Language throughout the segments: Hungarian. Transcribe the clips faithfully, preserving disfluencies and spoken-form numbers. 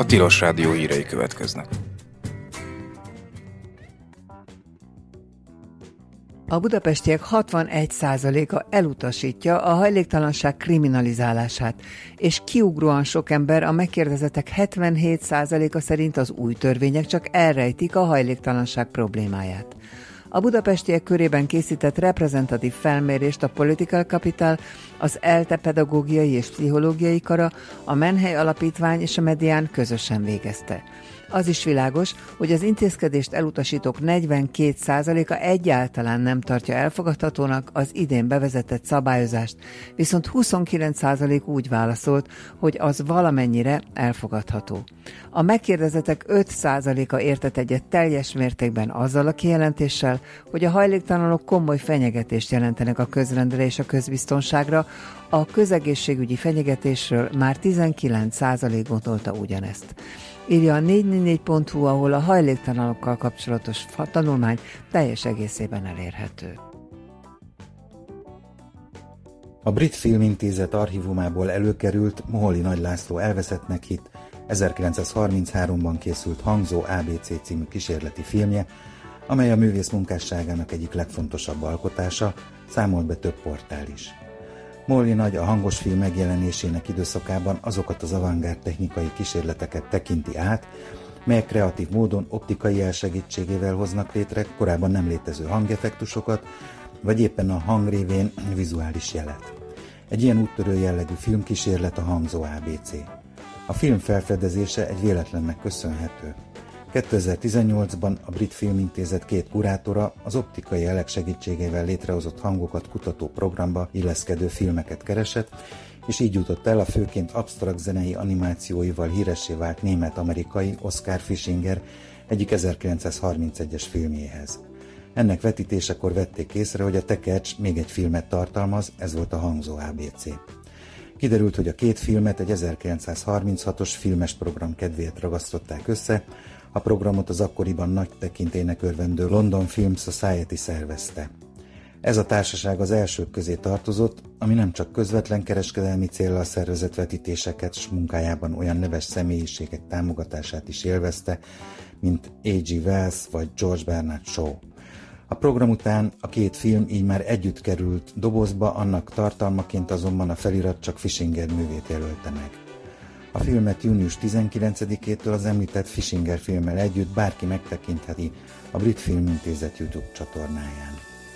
Tilos Rádió hírei következnek. A budapestiek hatvanegy százaléka elutasítja a hajléktalanság kriminalizálását, és kiugróan sok ember, a megkérdezettek hetvenhét százaléka szerint az új törvények csak elrejtik a hajléktalanság problémáját. A budapestiek körében készített reprezentatív felmérést a Political Capital, az ELTE pedagógiai és pszichológiai kara, a Menhely Alapítvány és a Medián közösen végezte. Az is világos, hogy az intézkedést elutasítók negyvenkét százaléka egyáltalán nem tartja elfogadhatónak az idén bevezetett szabályozást, viszont huszonkilenc százalék úgy válaszolt, hogy az valamennyire elfogadható. A megkérdezettek öt százaléka értett egyet teljes mértékben azzal a kijelentéssel, hogy a hajléktalanok komoly fenyegetést jelentenek a közrendre és a közbiztonságra, a közegészségügyi fenyegetésről már tizenkilenc százalék gondolta ugyanezt. Írja a négy négy négy pont hu, ahol a hajléktalanokkal kapcsolatos tanulmány teljes egészében elérhető. A Brit Filmintézet archívumából előkerült Moholy Nagy László elveszettnek hitt ezerkilencszázharmincháromban készült Hangzó á bé cé című kísérleti filmje, amely a művész munkásságának egyik legfontosabb alkotása, számolt be több portál is. Moholy Nagy a hangos film megjelenésének időszakában azokat az avantgárd technikai kísérleteket tekinti át, melyek kreatív módon optikai jel segítségével hoznak létre korábban nem létező hangeffektusokat, vagy éppen a hang révén vizuális jelet. Egy ilyen úttörő jellegű filmkísérlet a Hangzó á bé cé. A film felfedezése egy véletlennek köszönhető. kétezer-tizennyolcban a Brit Filmintézet két kurátora az optikai jelek segítségével létrehozott hangokat kutató programba illeszkedő filmeket keresett, és így jutott el a főként absztrakt zenei animációival híressé vált német-amerikai Oskar Fischinger egyik ezerkilencszázharmincegyes filmjéhez. Ennek vetítésekor vették észre, hogy a tekercs még egy filmet tartalmaz, ez volt a Hangzó á bé cé. Kiderült, hogy a két filmet egy ezerkilencszázharminchatos filmes program kedvéért ragasztották össze. A programot az akkoriban nagy tekintélynek örvendő London Film Society szervezte. Ez a társaság az elsők közé tartozott, ami nem csak közvetlen kereskedelmi céllal szervezett vetítéseket, s munkájában olyan neves személyiségek támogatását is élvezte, mint á gé Wells vagy George Bernard Shaw. A program után a két film így már együtt került dobozba, annak tartalmaként azonban a felirat csak Fischinger művét jelölte meg. A filmet június tizenkilencedikétől az említett Fischinger filmmel együtt bárki megtekintheti a Brit Filmintézet YouTube csatornáján.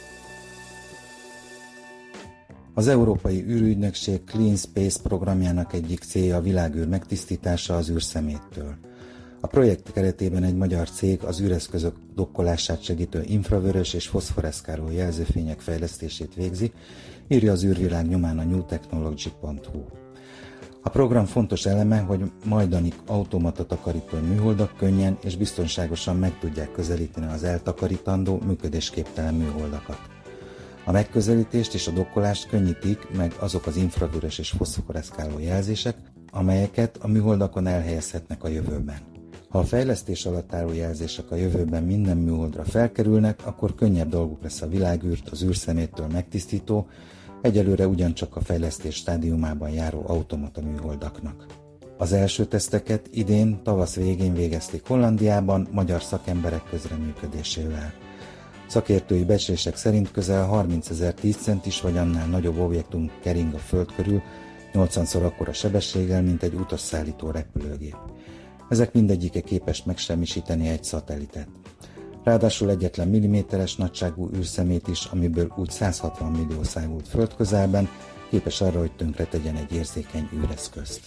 Az Európai űrügynökség Clean Space programjának egyik célja a világűr megtisztítása az űrszeméttől. A projekt keretében egy magyar cég az űreszközök dokkolását segítő infravörös és foszforeszkáló jelzőfények fejlesztését végzi, írja az űrvilág nyomán a new technology pont hu. A program fontos eleme, hogy majdani automata takarító műholdak könnyen és biztonságosan meg tudják közelíteni az eltakarítandó, működésképtelen műholdakat. A megközelítést és a dokkolást könnyítik meg azok az infravörös és foszforeszkáló jelzések, amelyeket a műholdakon elhelyezhetnek a jövőben. Ha a fejlesztés alatt álló jelzések a jövőben minden műholdra felkerülnek, akkor könnyebb dolguk lesz a világűrt az űrszeméttől megtisztító, egyelőre ugyancsak a fejlesztés stádiumában járó automata műholdaknak. Az első teszteket idén tavasz végén végezték Hollandiában magyar szakemberek közreműködésével. Szakértői becslések szerint közel harmincezer tíz centis vagy annál nagyobb objektum kering a Föld körül, nyolcvanszor akkora sebességgel, mint egy utasszállító repülőgép. Ezek mindegyike képes megsemmisíteni egy szatelitet. Ráadásul egyetlen milliméteres nagyságú űrszemét is, amiből úgy százhatvan millió szágult földközelben, képes arra, hogy tönkre tegyen egy érzékeny űreszközt.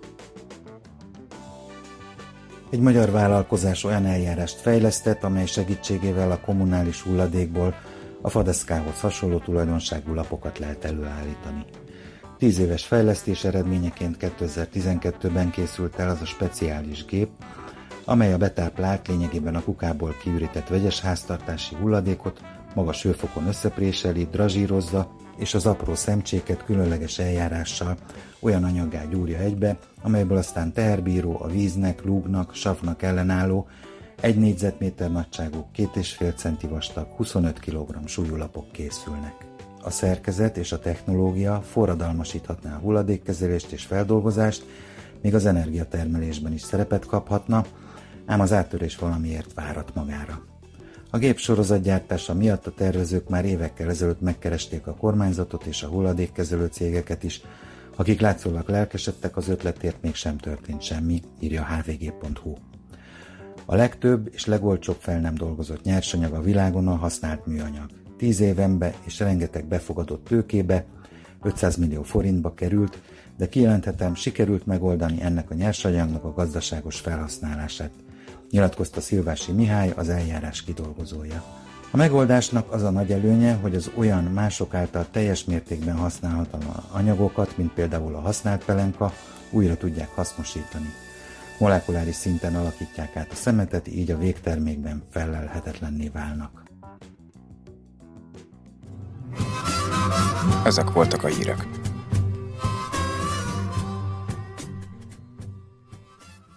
Egy magyar vállalkozás olyan eljárást fejlesztett, amely segítségével a kommunális hulladékból a fadeszkához hasonló tulajdonságú lapokat lehet előállítani. Tíz éves fejlesztés eredményeként kétezer-tizenkettőben készült el az a speciális gép, amely a betáplált, lényegében a kukából kiürített vegyes háztartási hulladékot magas hőfokon összepréseli, drazsírozza, és az apró szemcséket különleges eljárással olyan anyaggá gyúrja egybe, amelyből aztán teherbíró, a víznek, lúgnak, savnak ellenálló, egy négyzetméter nagyságú, két és fél centi vastag, huszonöt kilogramm súlyú lapok készülnek. A szerkezet és a technológia forradalmasíthatná a hulladékkezelést és feldolgozást, még az energiatermelésben is szerepet kaphatna, ám az áttörés valamiért várat magára. A gép sorozatgyártása miatt a tervezők már évekkel ezelőtt megkeresték a kormányzatot és a hulladékkezelő cégeket is, akik látszólag lelkesedtek az ötletért, mégsem történt semmi, írja a há vé gé pont hú. A legtöbb és legolcsóbb fel nem dolgozott nyersanyag a világon a használt műanyag. Tíz évenbe és rengeteg befogadott tőkébe, ötszáz millió forintba került, de kijelenthetem, sikerült megoldani ennek a nyersanyagnak a gazdaságos felhasználását, nyilatkozta Szilvási Mihály, az eljárás kidolgozója. A megoldásnak az a nagy előnye, hogy az olyan mások által teljes mértékben használhatatlan anyagokat, mint például a használt pelenka, újra tudják hasznosítani. Molekuláris szinten alakítják át a szemetet, így a végtermékben fellelhetetlenné válnak. Ezek voltak a hírek.